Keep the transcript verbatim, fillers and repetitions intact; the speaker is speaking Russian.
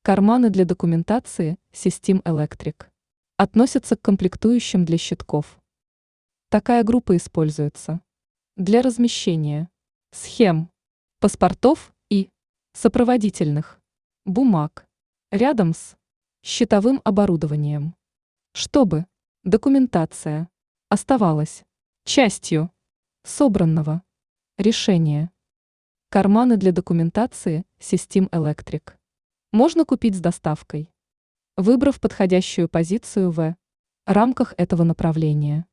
Карманы для документации System Electric относятся к комплектующим для щитков. Такая группа используется для размещения схем, паспортов и сопроводительных бумаг рядом с счетовым оборудованием, чтобы документация оставалась частью собранного решения. Карманы для документации System Electric можно купить с доставкой, выбрав подходящую позицию в рамках этого направления.